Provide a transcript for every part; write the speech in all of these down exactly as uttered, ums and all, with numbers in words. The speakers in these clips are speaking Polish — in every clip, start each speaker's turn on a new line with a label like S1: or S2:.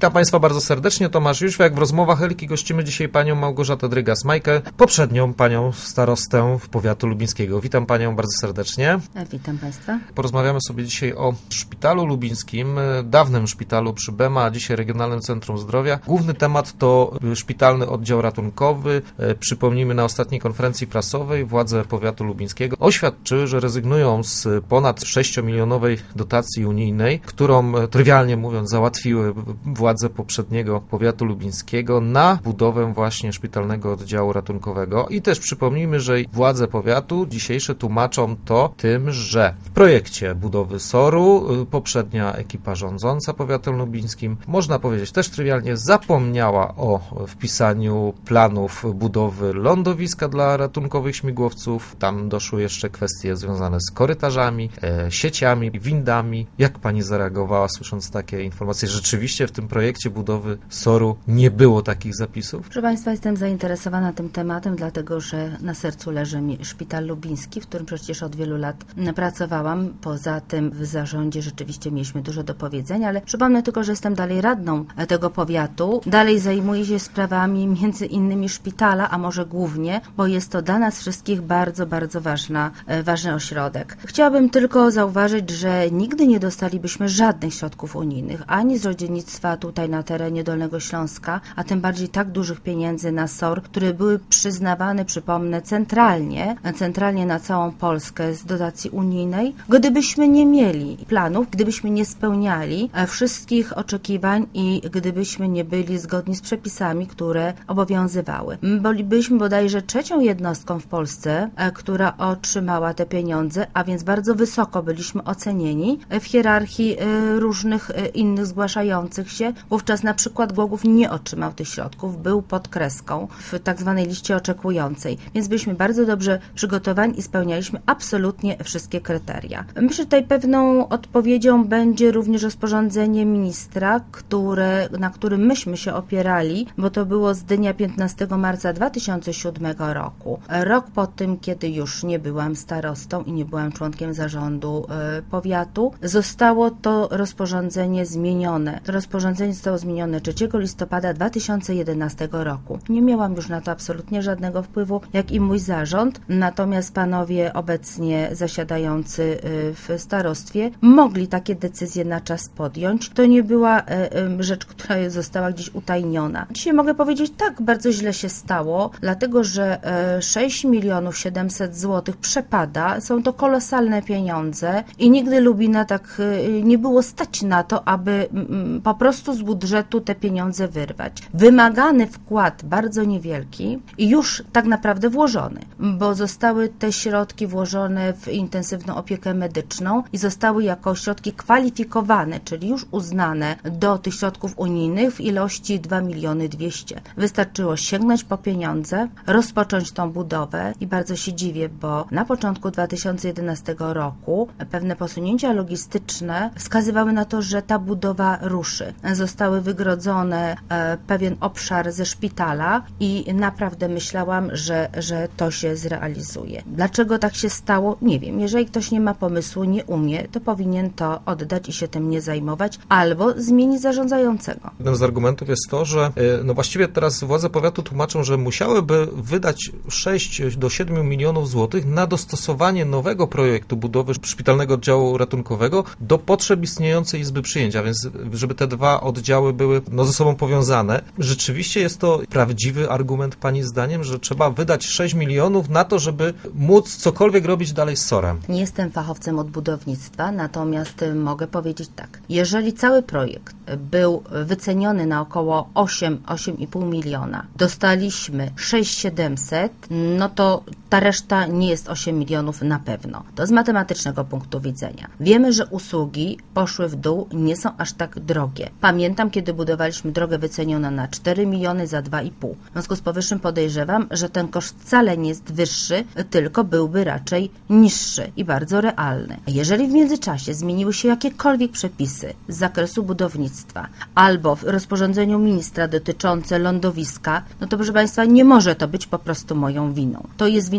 S1: Witam Państwa bardzo serdecznie, Tomasz Jóźwiak. W rozmowach Elki gościmy dzisiaj panią Małgorzatę Drygas-Majkę, poprzednią panią starostę powiatu lubińskiego. Witam panią bardzo serdecznie.
S2: Witam Państwa.
S1: Porozmawiamy sobie dzisiaj o szpitalu lubińskim, dawnym szpitalu przy Bema, a dzisiaj Regionalnym Centrum Zdrowia. Główny temat to szpitalny oddział ratunkowy. Przypomnijmy, na ostatniej konferencji prasowej władze powiatu lubińskiego oświadczyły, że rezygnują z ponad sześciomilionowej dotacji unijnej, którą, trywialnie mówiąc, załatwiły władze poprzedniego powiatu lubińskiego na budowę właśnie szpitalnego oddziału ratunkowego. I też przypomnijmy, że władze powiatu dzisiejsze tłumaczą to tym, że w projekcie budowy soru poprzednia ekipa rządząca powiatem lubińskim, można powiedzieć też trywialnie, zapomniała o wpisaniu planów budowy lądowiska dla ratunkowych śmigłowców. Tam doszły jeszcze kwestie związane z korytarzami, e, sieciami, windami. Jak pani zareagowała, słysząc takie informacje? Rzeczywiście w tym projekcie budowy soru nie było takich zapisów?
S2: Proszę Państwa, jestem zainteresowana tym tematem, dlatego że na sercu leży mi szpital lubiński, w którym przecież od wielu lat pracowałam. Poza tym w zarządzie rzeczywiście mieliśmy dużo do powiedzenia, ale przypomnę tylko, że jestem dalej radną tego powiatu. Dalej zajmuję się sprawami między innymi szpitala, a może głównie, bo jest to dla nas wszystkich bardzo, bardzo ważna, ważny ośrodek. Chciałabym tylko zauważyć, że nigdy nie dostalibyśmy żadnych środków unijnych, ani z rodzicnictwa tutaj na terenie Dolnego Śląska, a tym bardziej tak dużych pieniędzy na S O R, które były przyznawane, przypomnę, centralnie, centralnie na całą Polskę z dotacji unijnej, gdybyśmy nie mieli planów, gdybyśmy nie spełniali wszystkich oczekiwań i gdybyśmy nie byli zgodni z przepisami, które obowiązywały. Bylibyśmy bodajże trzecią jednostką w Polsce, która otrzymała te pieniądze, a więc bardzo wysoko byliśmy ocenieni w hierarchii różnych innych zgłaszających się. Wówczas na przykład Głogów nie otrzymał tych środków, był pod kreską w tak zwanej liście oczekującej, więc byliśmy bardzo dobrze przygotowani i spełnialiśmy absolutnie wszystkie kryteria. Myślę, że tutaj pewną odpowiedzią będzie również rozporządzenie ministra, które, na którym myśmy się opierali, bo to było z dnia piętnastego marca dwa tysiące siódmego roku. Rok po tym, kiedy już nie byłam starostą i nie byłam członkiem zarządu y, powiatu, zostało to rozporządzenie zmienione. To rozporządzenie zostało zmienione trzeciego listopada dwa tysiące jedenastego roku. Nie miałam już na to absolutnie żadnego wpływu, jak i mój zarząd, natomiast panowie obecnie zasiadający w starostwie mogli takie decyzje na czas podjąć. To nie była rzecz, która została gdzieś utajniona. Dzisiaj mogę powiedzieć, tak, bardzo źle się stało, dlatego że sześć milionów siedemset złotych przepada, są to kolosalne pieniądze i nigdy Lubina tak nie było stać na to, aby po prostu z budżetu te pieniądze wyrwać. Wymagany wkład bardzo niewielki i już tak naprawdę włożony, bo zostały te środki włożone w intensywną opiekę medyczną i zostały jako środki kwalifikowane, czyli już uznane do tych środków unijnych w ilości dwa miliony dwieście. Wystarczyło sięgnąć po pieniądze, rozpocząć tą budowę i bardzo się dziwię, bo na początku dwa tysiące jedenastego roku pewne posunięcia logistyczne wskazywały na to, że ta budowa ruszy. Zostały wygrodzone e, pewien obszar ze szpitala i naprawdę myślałam, że, że to się zrealizuje. Dlaczego tak się stało? Nie wiem. Jeżeli ktoś nie ma pomysłu, nie umie, to powinien to oddać i się tym nie zajmować, albo zmienić zarządzającego.
S1: Jednym z argumentów jest to, że no właściwie teraz władze powiatu tłumaczą, że musiałyby wydać sześć do siedmiu milionów złotych na dostosowanie nowego projektu budowy szpitalnego oddziału ratunkowego do potrzeb istniejącej izby przyjęcia, więc żeby te dwa oddziały były no, ze sobą powiązane. Rzeczywiście jest to prawdziwy argument pani zdaniem, że trzeba wydać sześć milionów na to, żeby móc cokolwiek robić dalej z sorem?
S2: Nie jestem fachowcem od budownictwa, natomiast mogę powiedzieć tak. Jeżeli cały projekt był wyceniony na około osiem, osiem i pół miliona, dostaliśmy sześć siedemset, no to ta reszta nie jest osiem milionów na pewno. To z matematycznego punktu widzenia. Wiemy, że usługi poszły w dół, nie są aż tak drogie. Pamiętam, kiedy budowaliśmy drogę wycenioną na cztery miliony za dwa i pół. W związku z powyższym podejrzewam, że ten koszt wcale nie jest wyższy, tylko byłby raczej niższy i bardzo realny. Jeżeli w międzyczasie zmieniły się jakiekolwiek przepisy z zakresu budownictwa albo w rozporządzeniu ministra dotyczące lądowiska, no to proszę Państwa, nie może to być po prostu moją winą. To jest winą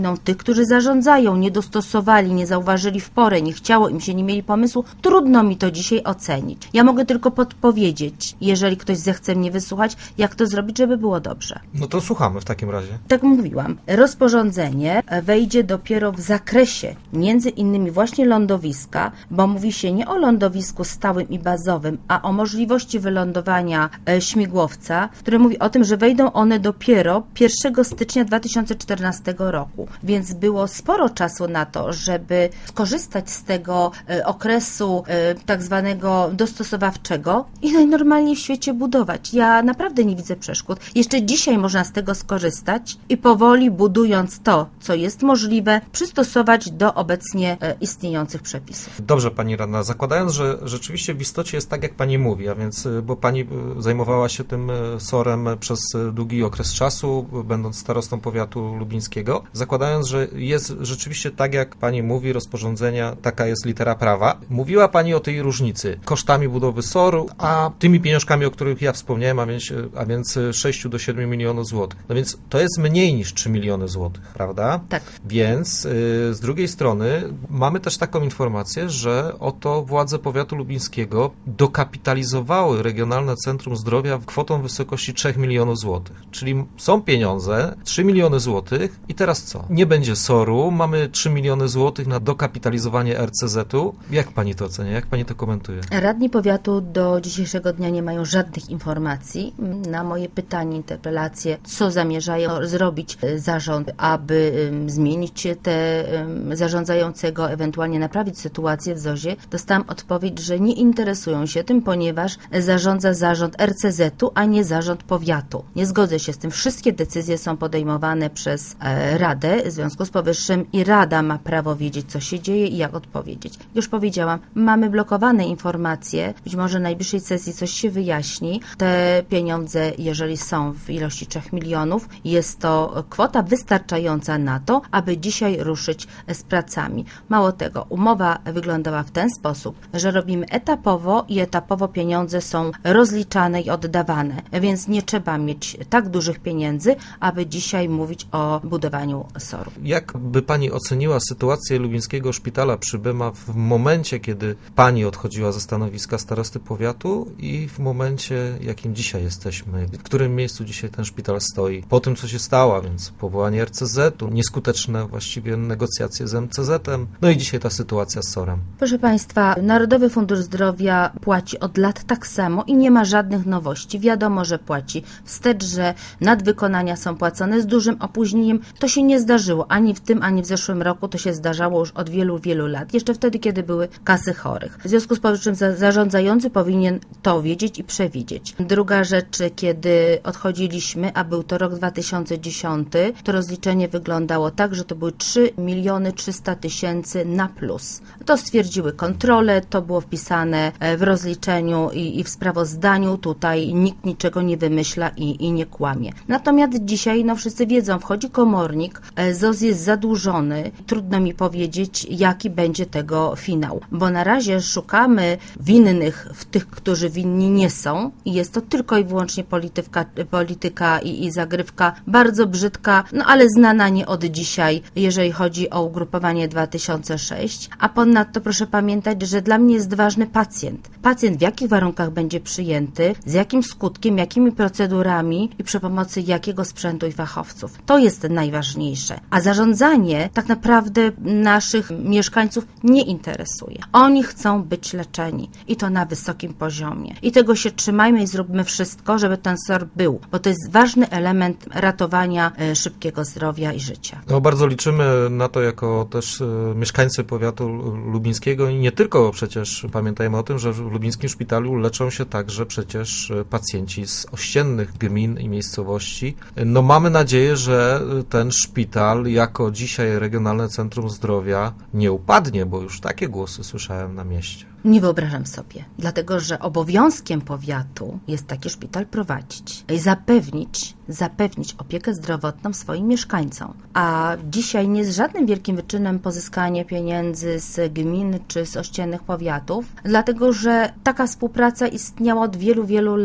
S2: winą tych, którzy zarządzają, nie dostosowali, nie zauważyli w porę, nie chciało im się, nie mieli pomysłu. Trudno mi to dzisiaj ocenić. Ja mogę tylko podpowiedzieć, jeżeli ktoś zechce mnie wysłuchać, jak to zrobić, żeby było dobrze.
S1: No to słuchamy w takim razie.
S2: Tak mówiłam, rozporządzenie wejdzie dopiero w zakresie między innymi właśnie lądowiska, bo mówi się nie o lądowisku stałym i bazowym, a o możliwości wylądowania e, śmigłowca, które mówi o tym, że wejdą one dopiero pierwszego stycznia dwa tysiące czternastego roku. Więc było sporo czasu na to, żeby skorzystać z tego e, okresu e, tak zwanego dostosowawczego i najnormalniej w świecie budować. Ja naprawdę nie widzę przeszkód. Jeszcze dzisiaj można z tego skorzystać i powoli budując to, co jest możliwe, przystosować do obecnie e, istniejących przepisów.
S1: Dobrze, pani radna, zakładając, że rzeczywiście w istocie jest tak, jak pani mówi, a więc, bo pani zajmowała się tym sorem przez długi okres czasu, będąc starostą powiatu lubińskiego, zakładając, że jest rzeczywiście tak, jak pani mówi, rozporządzenia, taka jest litera prawa. Mówiła pani o tej różnicy kosztami budowy soru, a tymi pieniążkami, o których ja wspomniałem, a więc, a więc sześć do siedmiu milionów złotych. No więc to jest mniej niż trzy miliony złotych, prawda?
S2: Tak.
S1: Więc y, z drugiej strony mamy też taką informację, że oto władze powiatu lubińskiego dokapitalizowały Regionalne Centrum Zdrowia kwotą w wysokości trzech milionów złotych. Czyli są pieniądze, trzy miliony złotych i teraz co? Nie będzie soru, mamy trzy miliony złotych na dokapitalizowanie R C Z-u. Jak pani to ocenia? Jak pani to komentuje?
S2: Radni powiatu do dzisiejszego dnia nie mają żadnych informacji. Na moje pytanie, interpelację, co zamierzają zrobić zarząd, aby um, zmienić te um, zarządzającego, ewentualnie naprawić sytuację w zozie, dostałam odpowiedź, że nie interesują się tym, ponieważ zarządza zarząd R C Z-u, a nie zarząd powiatu. Nie zgodzę się z tym. Wszystkie decyzje są podejmowane przez e, Radę, w związku z powyższym i Rada ma prawo wiedzieć, co się dzieje i jak odpowiedzieć. Już powiedziałam, mamy blokowane informacje, być może na najbliższej sesji coś się wyjaśni. Te pieniądze, jeżeli są w ilości trzech milionów, jest to kwota wystarczająca na to, aby dzisiaj ruszyć z pracami. Mało tego, umowa wyglądała w ten sposób, że robimy etapowo i etapowo pieniądze są rozliczane i oddawane, więc nie trzeba mieć tak dużych pieniędzy, aby dzisiaj mówić o budowaniu soru.
S1: Jak by pani oceniła sytuację Lubińskiego Szpitala przy Bema w momencie, kiedy pani odchodziła ze stanowiska starosty powiatu i w momencie, jakim dzisiaj jesteśmy? W którym miejscu dzisiaj ten szpital stoi? Po tym, co się stało, więc powołanie R C Z-u, nieskuteczne właściwie negocjacje z M C Z-em, no i dzisiaj ta sytuacja z sorem.
S2: Proszę państwa, Narodowy Fundusz Zdrowia płaci od lat tak samo i nie ma żadnych nowości. Wiadomo, że płaci wstecz, że nadwykonania są płacone z dużym opóźnieniem. To się nie zdarzyło ani w tym, ani w zeszłym roku. To się zdarzało już od wielu, wielu lat. Jeszcze wtedy, kiedy były kasy chorych. W związku z powyższym zarządzający powinien to wiedzieć i przewidzieć. Druga rzecz, kiedy odchodziliśmy, a był to rok dwa tysiące dziesiąty, to rozliczenie wyglądało tak, że to były trzy miliony trzysta tysięcy na plus. To stwierdziły kontrole, to było wpisane w rozliczeniu i, i w sprawozdaniu. Tutaj nikt niczego nie wymyśla i, i nie kłamie. Natomiast dzisiaj, no wszyscy wiedzą, wchodzi komornik, Z O Z jest zadłużony. Trudno mi powiedzieć, jaki będzie tego finał, bo na razie szukamy winnych w tych, którzy winni nie są i jest to tylko i wyłącznie polityka, polityka i, i zagrywka bardzo brzydka, no ale znana nie od dzisiaj, jeżeli chodzi o ugrupowanie dwa tysiące sześć, a ponadto proszę pamiętać, że dla mnie jest ważny pacjent. Pacjent w jakich warunkach będzie przyjęty, z jakim skutkiem, jakimi procedurami i przy pomocy jakiego sprzętu i fachowców. To jest najważniejsze. A zarządzanie tak naprawdę naszych mieszkańców nie interesuje. Oni chcą być leczeni i to na wysokim poziomie. I tego się trzymajmy i zróbmy wszystko, żeby ten SOR był, bo to jest ważny element ratowania e, szybkiego zdrowia i życia.
S1: No, bardzo liczymy na to jako też e, mieszkańcy powiatu lubińskiego i nie tylko, przecież pamiętajmy o tym, że w lubińskim szpitalu leczą się także przecież pacjenci z ościennych gmin i miejscowości. No mamy nadzieję, że ten szpital jako dzisiaj Regionalne Centrum Zdrowia nie upadnie, bo już takie głosy słyszałem na mieście.
S2: Nie wyobrażam sobie, dlatego że obowiązkiem powiatu jest taki szpital prowadzić i zapewnić, zapewnić opiekę zdrowotną swoim mieszkańcom. A dzisiaj nie jest żadnym wielkim wyczynem pozyskanie pieniędzy z gmin czy z ościennych powiatów, dlatego że taka współpraca istniała od wielu, wielu lat.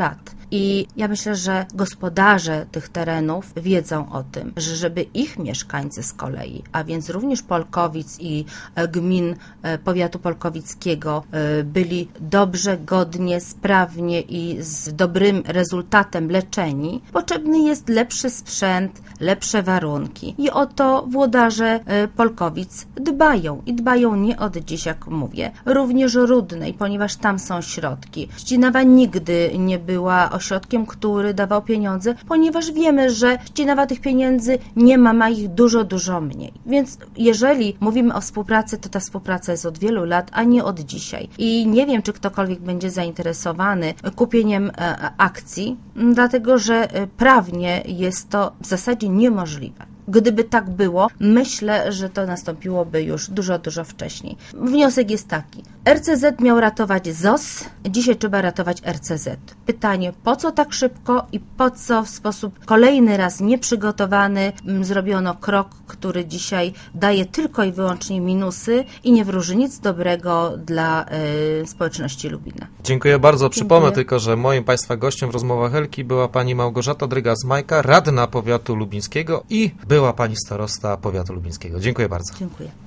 S2: I ja myślę, że gospodarze tych terenów wiedzą o tym, że żeby ich mieszkańcy z kolei, a więc również Polkowic i gmin powiatu polkowickiego byli dobrze, godnie, sprawnie i z dobrym rezultatem leczeni, potrzebny jest lepszy sprzęt, lepsze warunki. I o to włodarze Polkowic dbają. I dbają nie od dziś, jak mówię. Również Rudnej, ponieważ tam są środki. Ścinawa nigdy nie była ośrodkiem, który dawał pieniądze, ponieważ wiemy, że Ścinawa tych pieniędzy nie ma, ma ich dużo, dużo mniej. Więc jeżeli mówimy o współpracy, to ta współpraca jest od wielu lat, a nie od dzisiaj. I nie wiem, czy ktokolwiek będzie zainteresowany kupieniem akcji, dlatego że prawnie jest to w zasadzie niemożliwe. Gdyby tak było, myślę, że to nastąpiłoby już dużo, dużo wcześniej. Wniosek jest taki. R C Z miał ratować Z O S, dzisiaj trzeba ratować R C Z. Pytanie, po co tak szybko i po co w sposób kolejny raz nieprzygotowany zrobiono krok, który dzisiaj daje tylko i wyłącznie minusy i nie wróży nic dobrego dla y, społeczności Lubina.
S1: Dziękuję bardzo. Przypomnę
S2: Dziękuję.
S1: tylko, że moim Państwa gościem w rozmowach Helki była pani Małgorzata Dryga-Zmajka, radna powiatu lubińskiego i była pani starosta powiatu lubińskiego. Dziękuję bardzo.
S2: Dziękuję.